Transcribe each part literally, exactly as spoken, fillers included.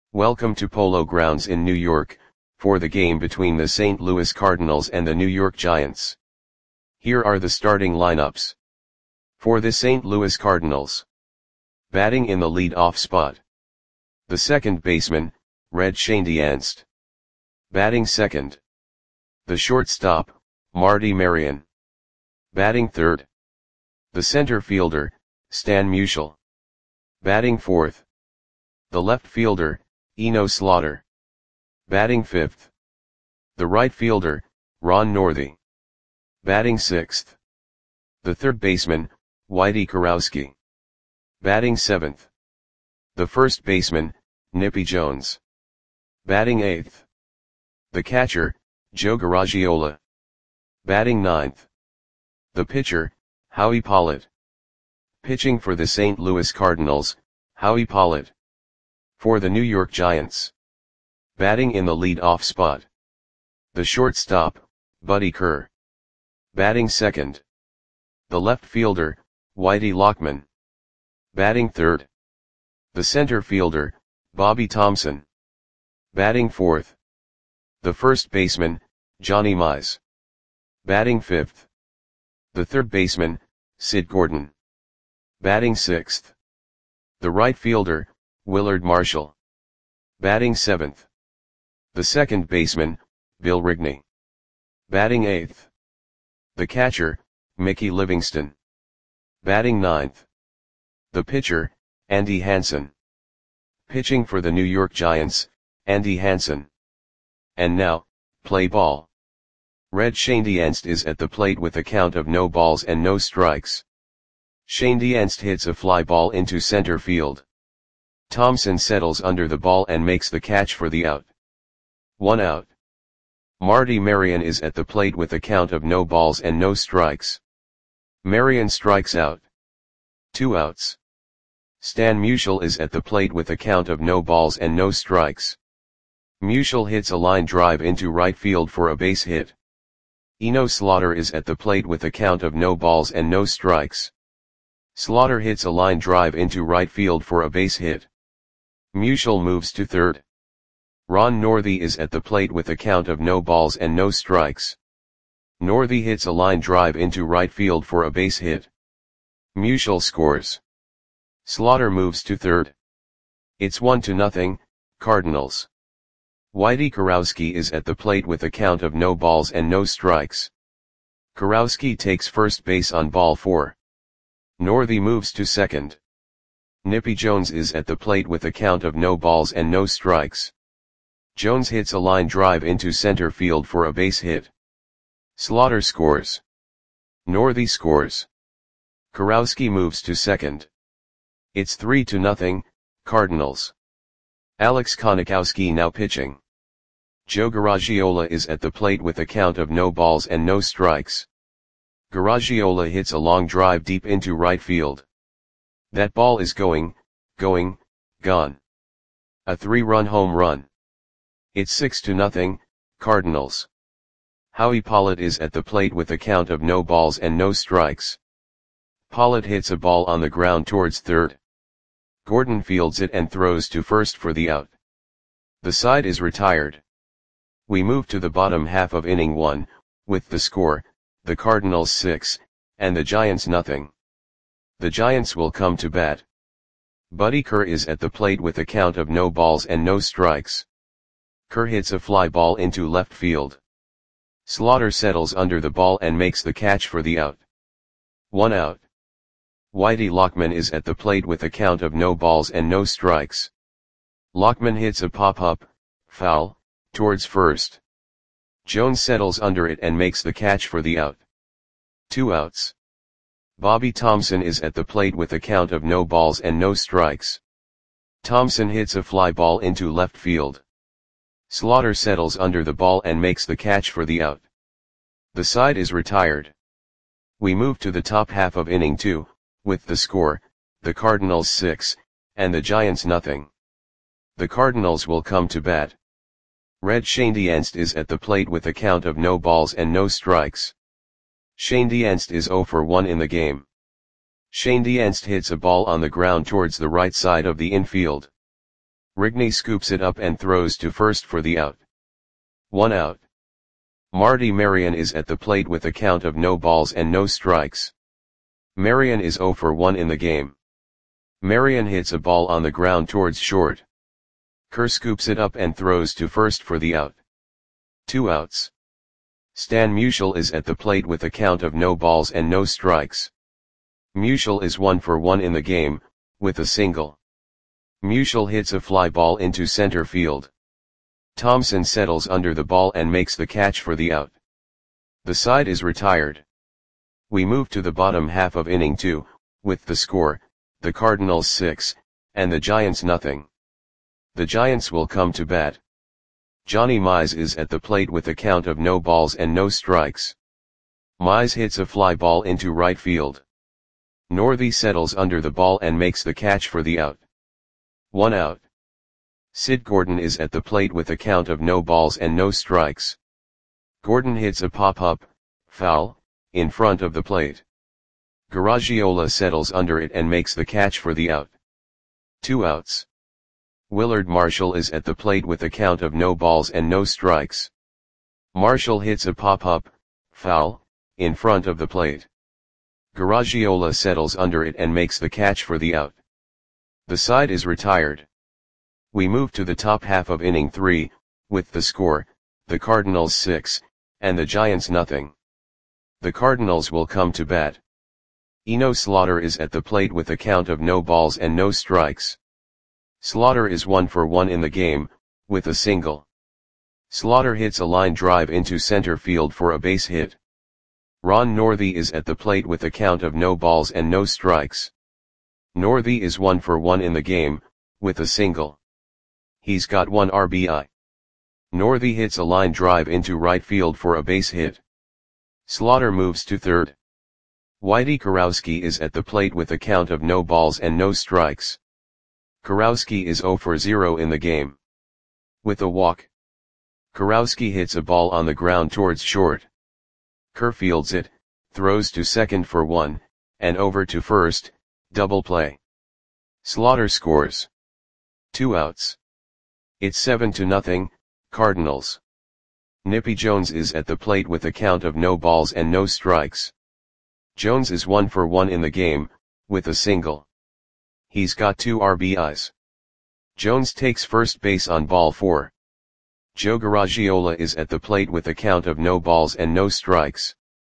Welcome to Polo Grounds in New York, for the game between the Saint Louis Cardinals and the New York Giants. Here are the starting lineups. For the Saint Louis Cardinals. Batting in the lead-off spot. The second baseman, Red Schoendienst. Batting second. The shortstop, Marty Marion. Batting third. The center fielder, Stan Musial. Batting fourth. The left fielder, Eno Slaughter. Batting fifth. The right fielder, Ron Northey. Batting sixth. The third baseman, Whitey Kurowski. Batting seventh. The first baseman, Nippy Jones. Batting eighth. The catcher, Joe Garagiola. Batting ninth. The pitcher, Howie Pollitt. Pitching for the Saint Louis Cardinals, Howie Pollitt. For the New York Giants. Batting in the lead-off spot. The shortstop, Buddy Kerr. Batting second. The left fielder, Whitey Lockman. Batting third. The center fielder, Bobby Thomson. Batting fourth. The first baseman, Johnny Mize. Batting fifth. The third baseman, Sid Gordon. Batting sixth. The right fielder, Willard Marshall. Batting seventh. The second baseman, Bill Rigney. Batting eighth. The catcher, Mickey Livingston. Batting ninth. The pitcher, Andy Hansen. Pitching for the New York Giants, Andy Hansen. And now, play ball. Red Schoendienst is at the plate with a count of no balls and no strikes. Schoendienst hits a fly ball into center field. Thomson settles under the ball and makes the catch for the out. One out. Marty Marion is at the plate with a count of no balls and no strikes. Marion strikes out. Two outs. Stan Musial is at the plate with a count of no balls and no strikes. Musial hits a line drive into right field for a base hit. Eno Slaughter is at the plate with a count of no balls and no strikes. Slaughter hits a line drive into right field for a base hit. Musial moves to third. Ron Northey is at the plate with a count of no balls and no strikes. Northey hits a line drive into right field for a base hit. Musial scores. Slaughter moves to third. It's one to nothing, Cardinals. Whitey Kurowski is at the plate with a count of no balls and no strikes. Kurowski takes first base on ball four. Northey moves to second. Nippy Jones is at the plate with a count of no balls and no strikes. Jones hits a line drive into center field for a base hit. Slaughter scores. Northey scores. Kurowski moves to second. It's three to nothing, Cardinals. Alex Konikowski now pitching. Joe Garagiola is at the plate with a count of no balls and no strikes. Garagiola hits a long drive deep into right field. That ball is going, going, gone. A three-run home run. It's six to nothing, Cardinals. Howie Pollitt is at the plate with a count of no balls and no strikes. Pollitt hits a ball on the ground towards third. Gordon fields it and throws to first for the out. The side is retired. We move to the bottom half of inning one, with the score, the Cardinals six, and the Giants nothing. The Giants will come to bat. Buddy Kerr is at the plate with a count of no balls and no strikes. Kerr hits a fly ball into left field. Slaughter settles under the ball and makes the catch for the out. One out. Whitey Lockman is at the plate with a count of no balls and no strikes. Lockman hits a pop-up, foul, towards first. Jones settles under it and makes the catch for the out. Two outs. Bobby Thomson is at the plate with a count of no balls and no strikes. Thomson hits a fly ball into left field. Slaughter settles under the ball and makes the catch for the out. The side is retired. We move to the top half of inning two, with the score, the Cardinals six, and the Giants nothing. The Cardinals will come to bat. Red Schoendienst is at the plate with a count of no balls and no strikes. Schoendienst is zero for one in the game. Schoendienst hits a ball on the ground towards the right side of the infield. Rigney scoops it up and throws to first for the out. One out. Marty Marion is at the plate with a count of no balls and no strikes. Marion is zero for one in the game. Marion hits a ball on the ground towards short. Kerr scoops it up and throws to first for the out. Two outs. Stan Musial is at the plate with a count of no balls and no strikes. Musial is one for one in the game, with a single. Musial hits a fly ball into center field. Thompson settles under the ball and makes the catch for the out. The side is retired. We move to the bottom half of inning two, with the score, the Cardinals six, and the Giants nothing. The Giants will come to bat. Johnny Mize is at the plate with a count of no balls and no strikes. Mize hits a fly ball into right field. Northey settles under the ball and makes the catch for the out. One out. Sid Gordon is at the plate with a count of no balls and no strikes. Gordon hits a pop-up, foul, in front of the plate. Garagiola settles under it and makes the catch for the out. Two outs. Willard Marshall is at the plate with a count of no balls and no strikes. Marshall hits a pop-up, foul, in front of the plate. Garagiola settles under it and makes the catch for the out. The side is retired. We move to the top half of inning three, with the score, the Cardinals six, and the Giants nothing. The Cardinals will come to bat. Eno Slaughter is at the plate with a count of no balls and no strikes. Slaughter is one for one in the game, with a single. Slaughter hits a line drive into center field for a base hit. Ron Northey is at the plate with a count of no balls and no strikes. Northey is one for one in the game, with a single. He's got one R B I. Northey hits a line drive into right field for a base hit. Slaughter moves to third. Whitey Kurowski is at the plate with a count of no balls and no strikes. Kurowski is zero for zero in the game. With a walk. Kurowski hits a ball on the ground towards short. Kerr fields it, throws to second for one, and over to first, double play. Slaughter scores. Two outs. It's seven to nothing, Cardinals. Nippy Jones is at the plate with a count of no balls and no strikes. Jones is one for one in the game, with a single. He's got two R B Is. Jones takes first base on ball four. Joe Garagiola is at the plate with a count of no balls and no strikes.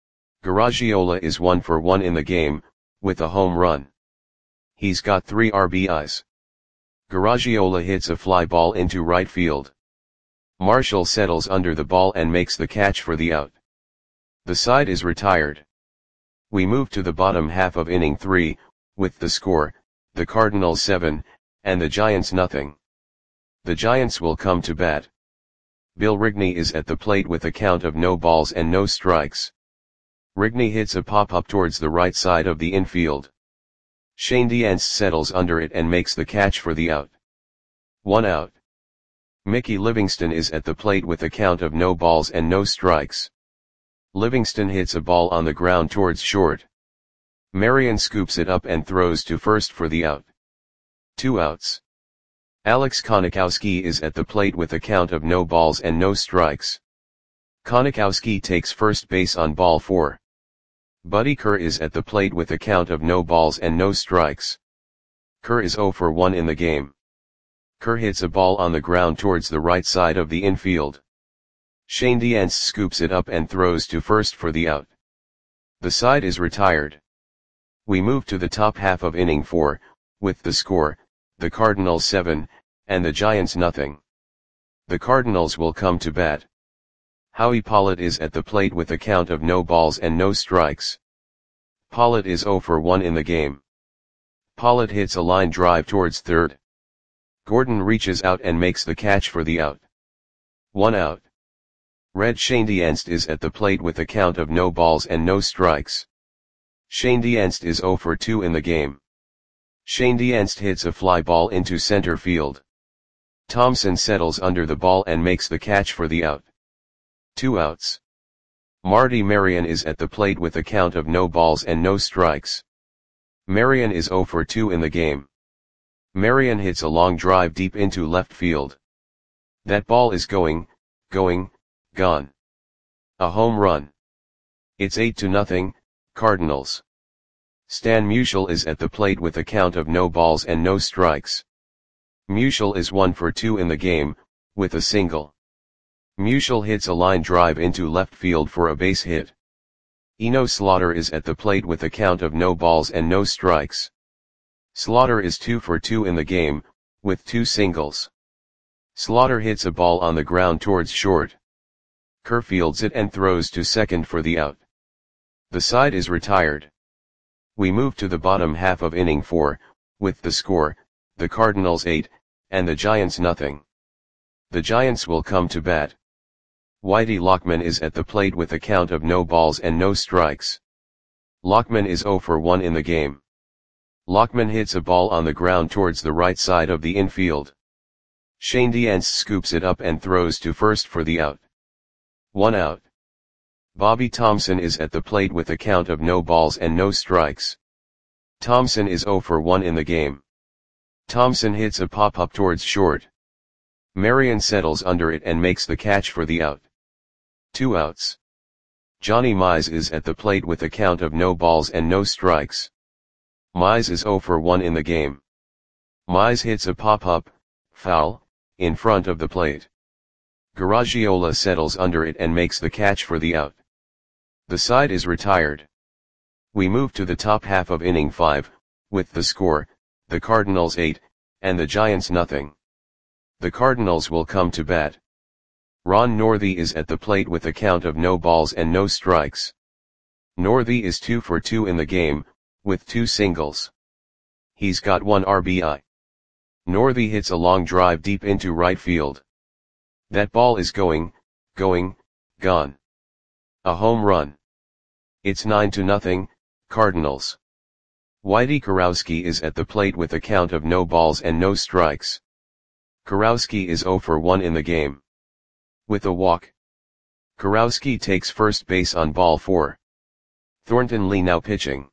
Garagiola is one for one in the game, with a home run. He's got three R B Is. Garagiola hits a fly ball into right field. Marshall settles under the ball and makes the catch for the out. The side is retired. We move to the bottom half of inning three, with the score, the Cardinals seven, and the Giants nothing. The Giants will come to bat. Bill Rigney is at the plate with a count of no balls and no strikes. Rigney hits a pop-up towards the right side of the infield. Shane Dientz settles under it and makes the catch for the out. One out. Mickey Livingston is at the plate with a count of no balls and no strikes. Livingston hits a ball on the ground towards short. Marion scoops it up and throws to first for the out. Two outs. Alex Konikowski is at the plate with a count of no balls and no strikes. Konikowski takes first base on ball four. Buddy Kerr is at the plate with a count of no balls and no strikes. Kerr is zero for one in the game. Kerr hits a ball on the ground towards the right side of the infield. Shane Dientz scoops it up and throws to first for the out. The side is retired. We move to the top half of inning four, with the score, the Cardinals seven, and the Giants nothing. The Cardinals will come to bat. Howie Pollitt is at the plate with a count of no balls and no strikes. Pollitt is zero for one in the game. Pollitt hits a line drive towards third. Gordon reaches out and makes the catch for the out. One out. Red Shane Dientz is at the plate with a count of no balls and no strikes. Shane Dientz is zero for two in the game. Shane Dientz hits a fly ball into center field. Thompson settles under the ball and makes the catch for the out. Two outs. Marty Marion is at the plate with a count of no balls and no strikes. Marion is zero for two in the game. Marion hits a long drive deep into left field. That ball is going, going, gone. A home run. It's eight to nothing, Cardinals. Stan Musial is at the plate with a count of no balls and no strikes. Musial is one for two in the game, with a single. Musial hits a line drive into left field for a base hit. Eno Slaughter is at the plate with a count of no balls and no strikes. Slaughter is two for two in the game, with two singles. Slaughter hits a ball on the ground towards short. Kerr fields it and throws to second for the out. The side is retired. We move to the bottom half of inning four, with the score, the Cardinals eight, and the Giants nothing. The Giants will come to bat. Whitey Lockman is at the plate with a count of no balls and no strikes. Lockman is zero for one in the game. Lockman hits a ball on the ground towards the right side of the infield. Shane Diance scoops it up and throws to first for the out. One out. Bobby Thomson is at the plate with a count of no balls and no strikes. Thomson is zero for one in the game. Thomson hits a pop-up towards short. Marion settles under it and makes the catch for the out. Two outs. Johnny Mize is at the plate with a count of no balls and no strikes. Mize is zero for one in the game. Mize hits a pop-up, foul, in front of the plate. Garagiola settles under it and makes the catch for the out. The side is retired. We move to the top half of inning five, with the score, the Cardinals eight, and the Giants nothing. The Cardinals will come to bat. Ron Northey is at the plate with a count of no balls and no strikes. Northey is two for two in the game, with two singles. He's got one R B I. Northey hits a long drive deep into right field. That ball is going, going, gone. A home run. It's nine to nothing, Cardinals. Whitey Kurowski is at the plate with a count of no balls and no strikes. Kurowski is zero for one in the game. With a walk. Kurowski takes first base on ball four. Thornton Lee now pitching.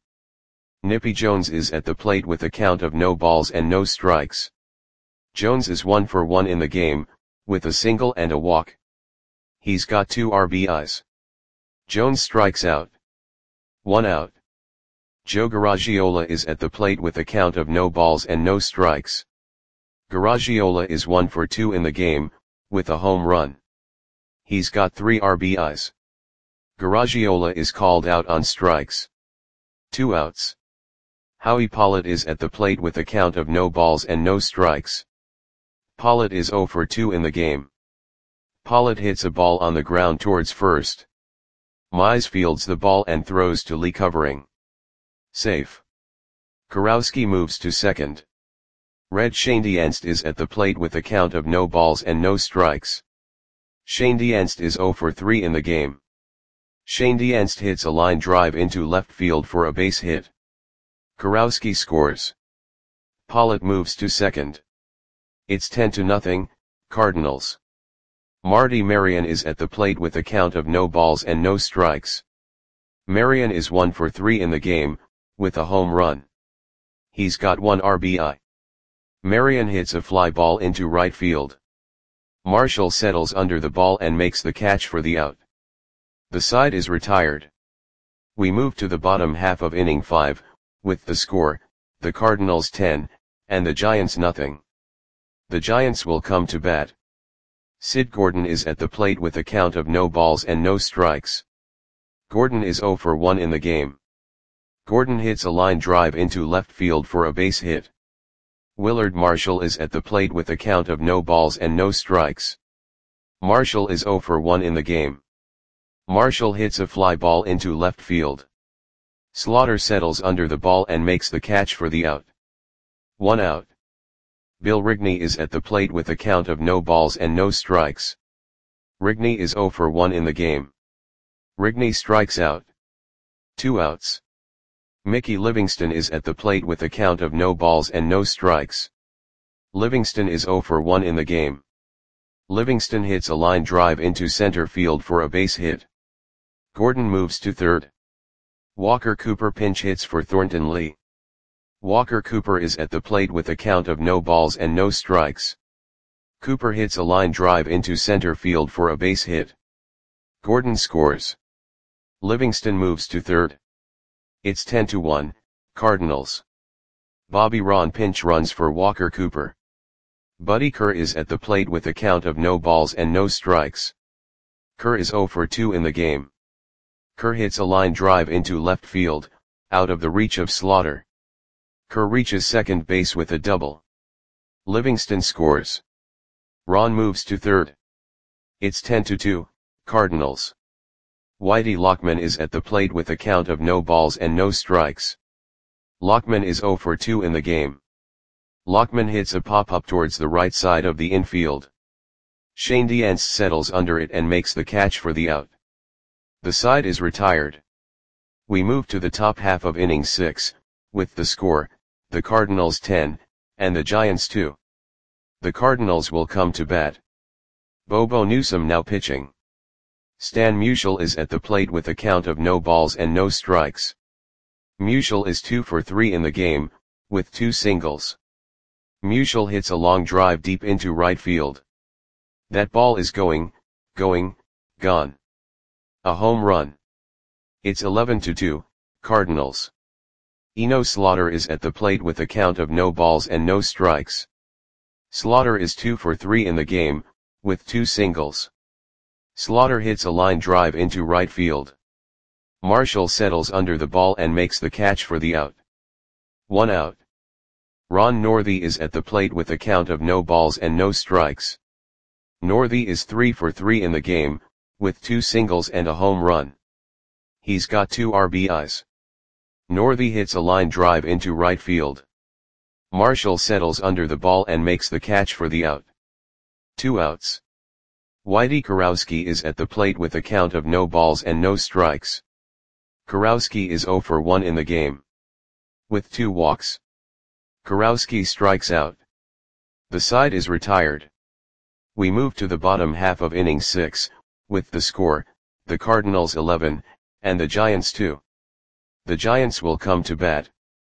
Nippy Jones is at the plate with a count of no balls and no strikes. Jones is one for one in the game, with a single and a walk. He's got two R B Is. Jones strikes out. One out. Joe Garagiola is at the plate with a count of no balls and no strikes. Garagiola is one for two in the game, with a home run. He's got three R B Is. Garagiola is called out on strikes. Two outs. Howie Pollitt is at the plate with a count of no balls and no strikes. Pollitt is zero for two in the game. Pollitt hits a ball on the ground towards first. Mize fields the ball and throws to Lee covering. Safe. Kurowski moves to second. Red Shane Dienst is at the plate with a count of no balls and no strikes. Shane Dienst is zero for three in the game. Shane Dienst hits a line drive into left field for a base hit. Kurowski scores. Pollitt moves to second. It's ten to nothing, Cardinals. Marty Marion is at the plate with a count of no balls and no strikes. Marion is one for three in the game, with a home run. He's got one R B I. Marion hits a fly ball into right field. Marshall settles under the ball and makes the catch for the out. The side is retired. We move to the bottom half of inning five, with the score, the Cardinals ten, and the Giants nothing. The Giants will come to bat. Sid Gordon is at the plate with a count of no balls and no strikes. Gordon is zero for one in the game. Gordon hits a line drive into left field for a base hit. Willard Marshall is at the plate with a count of no balls and no strikes. Marshall is zero for one in the game. Marshall hits a fly ball into left field. Slaughter settles under the ball and makes the catch for the out. One out. Bill Rigney is at the plate with a count of no balls and no strikes. Rigney is zero for one in the game. Rigney strikes out. Two outs. Mickey Livingston is at the plate with a count of no balls and no strikes. Livingston is zero for one in the game. Livingston hits a line drive into center field for a base hit. Gordon moves to third. Walker Cooper pinch hits for Thornton Lee. Walker Cooper is at the plate with a count of no balls and no strikes. Cooper hits a line drive into center field for a base hit. Gordon scores. Livingston moves to third. It's ten to one, Cardinals. Bobby Ron pinch runs for Walker Cooper. Buddy Kerr is at the plate with a count of no balls and no strikes. Kerr is oh for two in the game. Kerr hits a line drive into left field, out of the reach of Slaughter. Kerr reaches second base with a double. Livingston scores. Ron moves to third. It's ten to two, Cardinals. Whitey Lockman is at the plate with a count of no balls and no strikes. Lockman is oh for two in the game. Lockman hits a pop-up towards the right side of the infield. Shane Diance settles under it and makes the catch for the out. The side is retired. We move to the top half of inning six, with the score, the Cardinals ten, and the Giants two. The Cardinals will come to bat. Bobo Newsom now pitching. Stan Musial is at the plate with a count of no balls and no strikes. Musial is two for three in the game, with two singles. Musial hits a long drive deep into right field. That ball is going, going, gone. A home run. It's eleven to two, Cardinals. Eno Slaughter is at the plate with a count of no balls and no strikes. Slaughter is two for three in the game, with two singles. Slaughter hits a line drive into right field. Marshall settles under the ball and makes the catch for the out. One out. Ron Northey is at the plate with a count of no balls and no strikes. Northey is three for three in the game, with two singles and a home run. He's got two R B Is. Northey hits a line drive into right field. Marshall settles under the ball and makes the catch for the out. Two outs. Whitey Kurowski is at the plate with a count of no balls and no strikes. Kurowski is oh for one in the game. With two walks. Kurowski strikes out. The side is retired. We move to the bottom half of inning six, with the score, the Cardinals eleven, and the Giants two. The Giants will come to bat.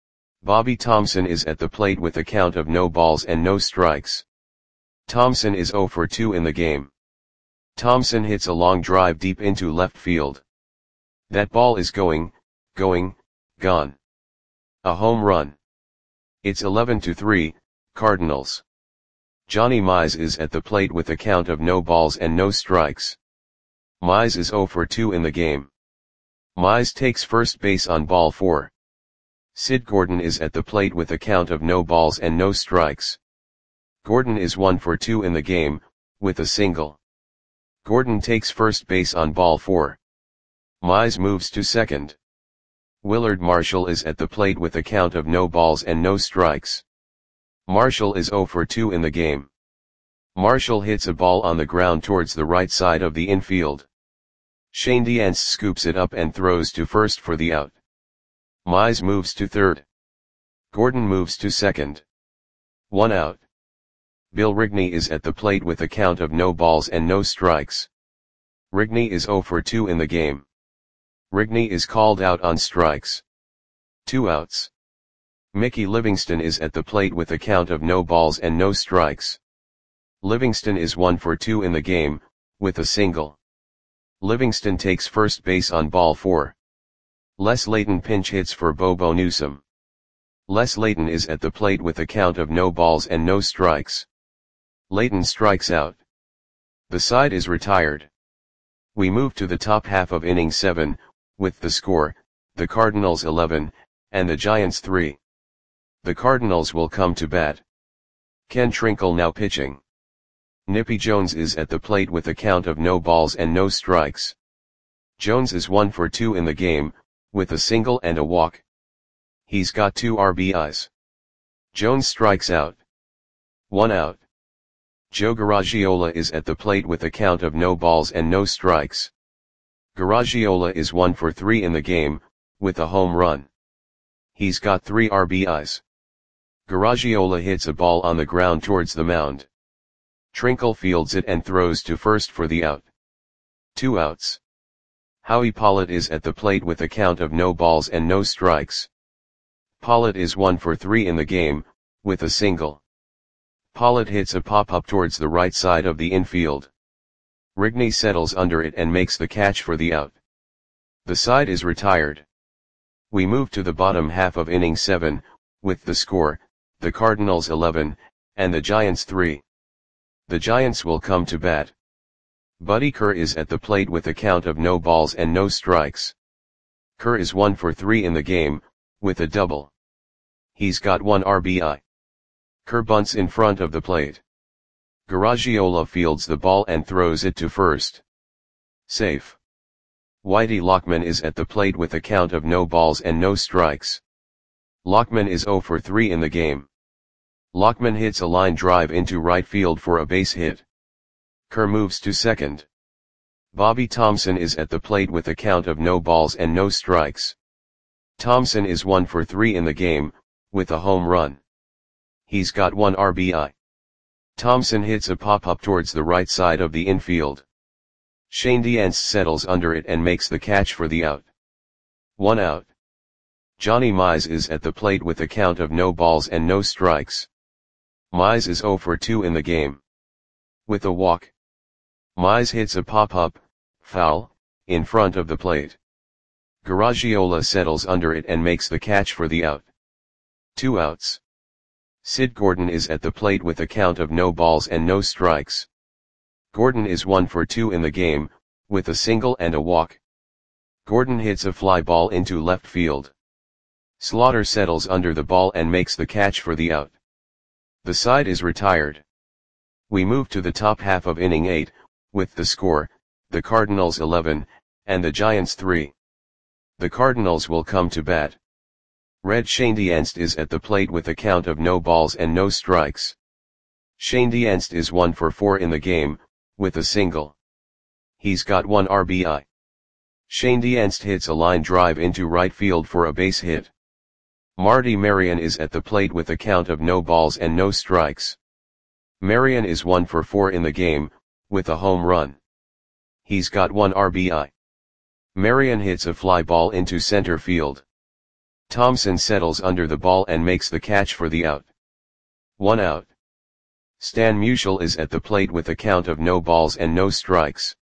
Bobby Thompson is at the plate with a count of no balls and no strikes. Thompson is oh for two in the game. Thompson hits a long drive deep into left field. That ball is going, going, gone. A home run. It's eleven to three, Cardinals. Johnny Mize is at the plate with a count of no balls and no strikes. Mize is oh for two in the game. Mize takes first base on ball four. Sid Gordon is at the plate with a count of no balls and no strikes. Gordon is one for two in the game, with a single. Gordon takes first base on ball four. Mize moves to second. Willard Marshall is at the plate with a count of no balls and no strikes. Marshall is oh for two in the game. Marshall hits a ball on the ground towards the right side of the infield. Shane Diance scoops it up and throws to first for the out. Mize moves to third. Gordon moves to second. One out. Bill Rigney is at the plate with a count of no balls and no strikes. Rigney is oh for two in the game. Rigney is called out on strikes. Two outs. Mickey Livingston is at the plate with a count of no balls and no strikes. Livingston is one for two in the game, with a single. Livingston takes first base on ball four. Les Layton pinch hits for Bobo Newsom. Les Layton is at the plate with a count of no balls and no strikes. Layton strikes out. The side is retired. We move to the top half of inning seven, with the score, the Cardinals eleven, and the Giants three. The Cardinals will come to bat. Ken Trinkle now pitching. Nippy Jones is at the plate with a count of no balls and no strikes. Jones is one for two in the game, with a single and a walk. He's got two R B Is. Jones strikes out. One out. Joe Garagiola is at the plate with a count of no balls and no strikes. Garagiola is one for three in the game, with a home run. He's got three R B Is. Garagiola hits a ball on the ground towards the mound. Trinkle fields it and throws to first for the out. Two outs. Howie Pollitt is at the plate with a count of no balls and no strikes. Pollitt is one for three in the game, with a single. Pollitt hits a pop-up towards the right side of the infield. Rigney settles under it and makes the catch for the out. The side is retired. We move to the bottom half of inning seven, with the score, the Cardinals eleven, and the Giants three. The Giants will come to bat. Buddy Kerr is at the plate with a count of no balls and no strikes. Kerr is one for three in the game, with a double. He's got one R B I. Kerr bunts in front of the plate. Garagiola fields the ball and throws it to first. Safe. Whitey Lockman is at the plate with a count of no balls and no strikes. Lockman is zero for three in the game. Lockman hits a line drive into right field for a base hit. Kerr moves to second. Bobby Thomson is at the plate with a count of no balls and no strikes. Thomson is one for three in the game, with a home run. He's got one R B I. Thomson hits a pop-up towards the right side of the infield. Shane Dience settles under it and makes the catch for the out. One out. Johnny Mize is at the plate with a count of no balls and no strikes. Mize is zero for two in the game. With a walk. Mize hits a pop-up, foul, in front of the plate. Garagiola settles under it and makes the catch for the out. Two outs. Sid Gordon is at the plate with a count of no balls and no strikes. Gordon is one for two in the game, with a single and a walk. Gordon hits a fly ball into left field. Slaughter settles under the ball and makes the catch for the out. The side is retired. We move to the top half of inning eight, with the score, the Cardinals eleven, and the Giants three. The Cardinals will come to bat. Red Shane Dience is at the plate with a count of no balls and no strikes. Shane Dience is one for four in the game, with a single. He's got one R B I. Shane Dience hits a line drive into right field for a base hit. Marty Marion is at the plate with a count of no balls and no strikes. Marion is one for four in the game, with a home run. He's got one R B I. Marion hits a fly ball into center field. Thomson settles under the ball and makes the catch for the out. One out. Stan Musial is at the plate with a count of no balls and no strikes.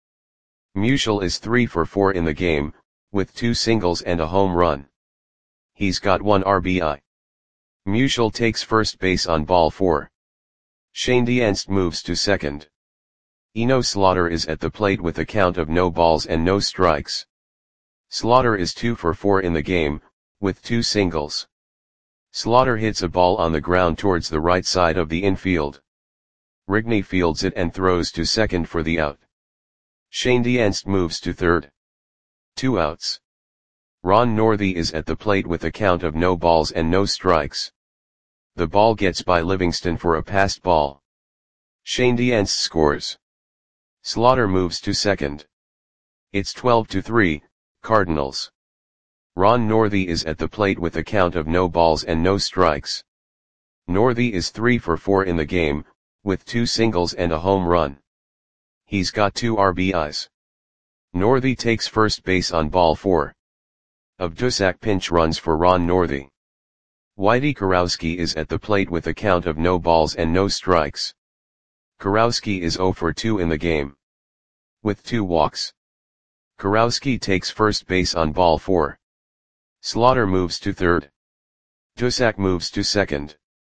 Musial is three for four in the game, with two singles and a home run. He's got one R B I. Musial takes first base on ball four. Shane Dience moves to second. Eno Slaughter is at the plate with a count of no balls and no strikes. Slaughter is two for four in the game, with two singles. Slaughter hits a ball on the ground towards the right side of the infield. Rigney fields it and throws to second for the out. Shane Dience moves to third. Two outs. Ron Northey is at the plate with a count of no balls and no strikes. The ball gets by Livingston for a passed ball. Shane Dience scores. Slaughter moves to second. It's twelve to three, Cardinals. Ron Northey is at the plate with a count of no balls and no strikes. Northey is three for four in the game, with two singles and a home run. He's got two R B Is. Northey takes first base on ball four. Obdusak pinch runs for Ron Northey. Whitey Kurowski is at the plate with a count of no balls and no strikes. Kurowski is zero for two in the game. With two walks. Kurowski takes first base on ball four. Slaughter moves to third. Dusak moves to second.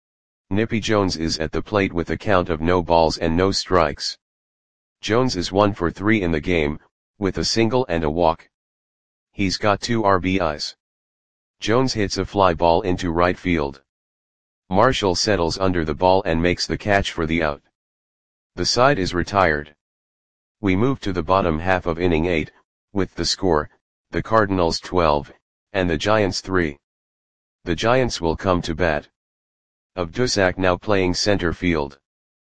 Nippy Jones is at the plate with a count of no balls and no strikes. Jones is one for three in the game, with a single and a walk. He's got two R B Is. Jones hits a fly ball into right field. Marshall settles under the ball and makes the catch for the out. The side is retired. We move to the bottom half of inning eight, with the score, the Cardinals twelve, and the Giants three. The Giants will come to bat. Obdusak now playing center field.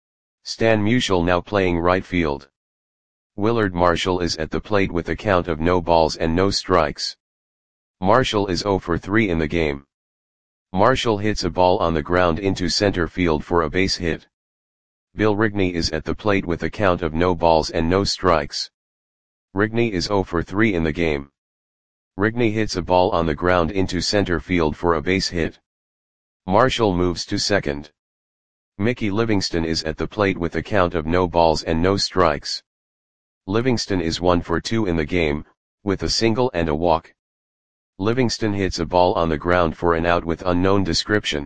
Stan Musial now playing right field. Willard Marshall is at the plate with a count of no balls and no strikes. Marshall is zero for three in the game. Marshall hits a ball on the ground into center field for a base hit. Bill Rigney is at the plate with a count of no balls and no strikes. Rigney is zero for three in the game. Rigney hits a ball on the ground into center field for a base hit. Marshall moves to second. Mickey Livingston is at the plate with a count of no balls and no strikes. Livingston is one for two in the game, with a single and a walk. Livingston hits a ball on the ground for an out with unknown description.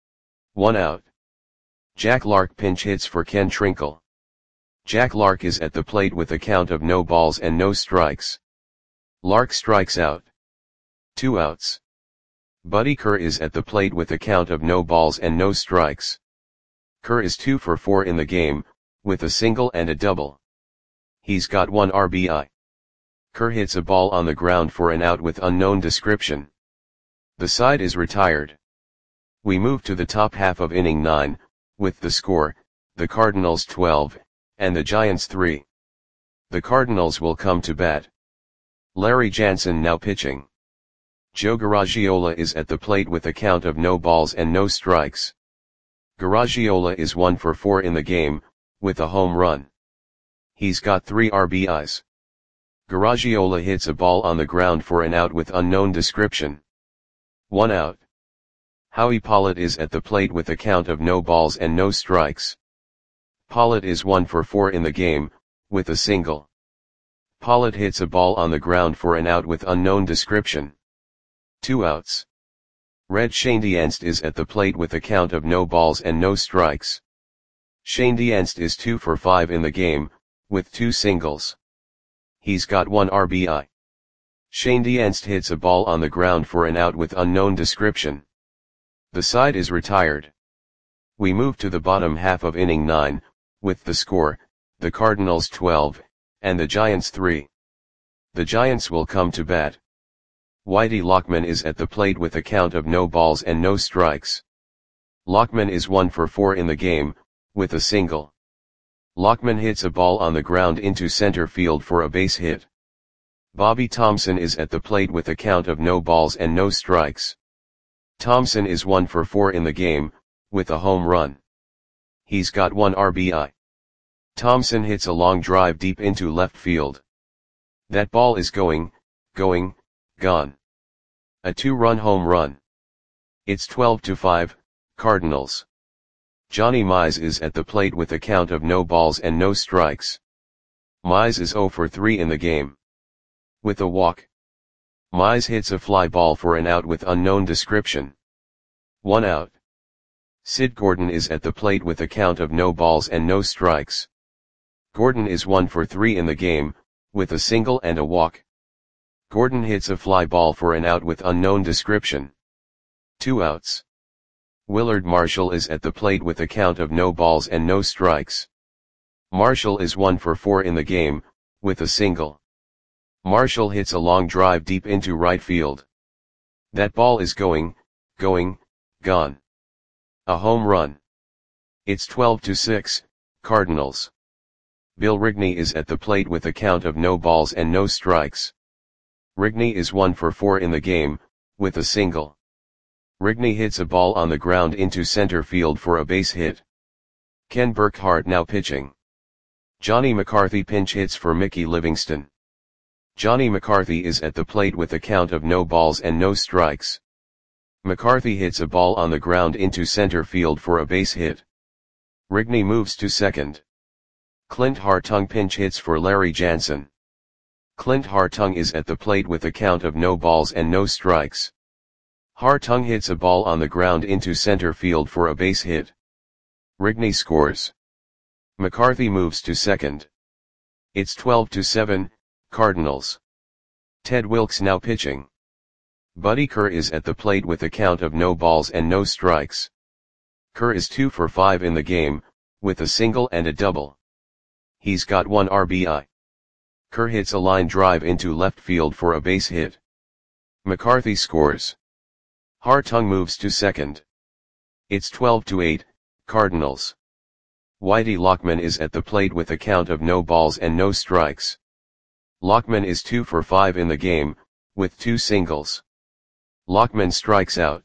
One out. Jack Lark pinch hits for Ken Trinkle. Jack Lark is at the plate with a count of no balls and no strikes. Lark strikes out. Two outs. Buddy Kerr is at the plate with a count of no balls and no strikes. Kerr is two for four in the game, with a single and a double. He's got one R B I. Kerr hits a ball on the ground for an out with unknown description. The side is retired. We move to the top half of inning nine, with the score, the Cardinals twelve, and the Giants three. The Cardinals will come to bat. Larry Jansen now pitching. Joe Garagiola is at the plate with a count of no balls and no strikes. Garagiola is one for four in the game, with a home run. He's got three R B Is. Garagiola hits a ball on the ground for an out with unknown description. One out. Howie Pollitt is at the plate with a count of no balls and no strikes. Pollitt is one for four in the game, with a single. Pollitt hits a ball on the ground for an out with unknown description. Two outs. Red Schoendienst is at the plate with a count of no balls and no strikes. Schoendienst is two for five in the game, with two singles. He's got one R B I. Schoendienst hits a ball on the ground for an out with unknown description. The side is retired. We move to the bottom half of inning nine, with the score, the Cardinals twelve, and the Giants three. The Giants will come to bat. Whitey Lockman is at the plate with a count of no balls and no strikes. Lockman is one for four in the game, with a single. Lockman hits a ball on the ground into center field for a base hit. Bobby Thompson is at the plate with a count of no balls and no strikes. Thompson is one for four in the game, with a home run. He's got one R B I. Thompson hits a long drive deep into left field. That ball is going, going, gone. A two-run home run. It's twelve to five, Cardinals. Johnny Mize is at the plate with a count of no balls and no strikes. Mize is zero for three in the game. With a walk. Mize hits a fly ball for an out with unknown description. One out. Sid Gordon is at the plate with a count of no balls and no strikes. Gordon is one for three in the game, with a single and a walk. Gordon hits a fly ball for an out with unknown description. Two outs. Willard Marshall is at the plate with a count of no balls and no strikes. Marshall is one for four in the game, with a single. Marshall hits a long drive deep into right field. That ball is going, going, gone. A home run. It's twelve to six, Cardinals. Bill Rigney is at the plate with a count of no balls and no strikes. Rigney is one for four in the game, with a single. Rigney hits a ball on the ground into center field for a base hit. Ken Burkhart now pitching. Johnny McCarthy pinch hits for Mickey Livingston. Johnny McCarthy is at the plate with a count of no balls and no strikes. McCarthy hits a ball on the ground into center field for a base hit. Rigney moves to second. Clint Hartung pinch hits for Larry Jansen. Clint Hartung is at the plate with a count of no balls and no strikes. Hartung hits a ball on the ground into center field for a base hit. Rigney scores. McCarthy moves to second. It's twelve to seven, Cardinals. Ted Wilkes now pitching. Buddy Kerr is at the plate with a count of no balls and no strikes. Kerr is two for five in the game, with a single and a double. He's got one R B I. Kerr hits a line drive into left field for a base hit. McCarthy scores. Hartung moves to second. It's twelve to eight, Cardinals. Whitey Lockman is at the plate with a count of no balls and no strikes. Lockman is two for five in the game, with two singles. Lockman strikes out.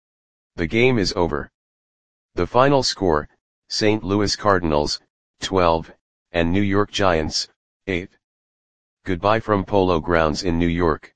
The game is over. The final score, Saint Louis Cardinals, twelve, and New York Giants, eight. Goodbye from Polo Grounds in New York.